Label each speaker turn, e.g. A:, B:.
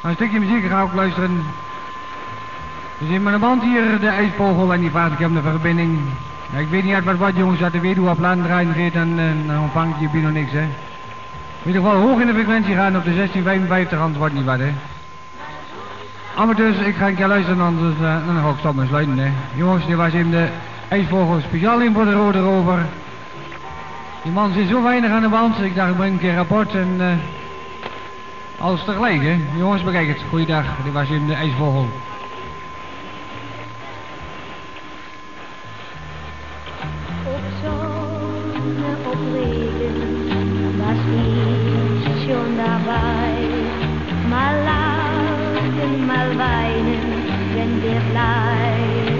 A: Een stukje muziek ga ik luisteren. We zien met een band hier de IJsvogel en die vraagt ik heb een verbinding. Ja, ik weet niet uit wat jongens uit de weduwe op land draaien geeft en dan ontvangt je nog niks hè. In ieder geval hoog in de frequentie gaan op de 1655 anders wordt niet wat hè. Amateurs, ik ga een keer luisteren anders dan ga ik stoppen en sluiten hè. Jongens, dit was even de IJsvogel speciaal in voor de Rode Rover. Die man zit zo weinig aan de band, ik dacht ik breng een keer rapport en alles tegelijk hè. Jongens, bekijk het. Goeiedag, dit was even de IJsvogel.
B: Op Sonne, op Regen, was ich schon dabei. Mal lachen, mal weinen, wenn wir bleiben.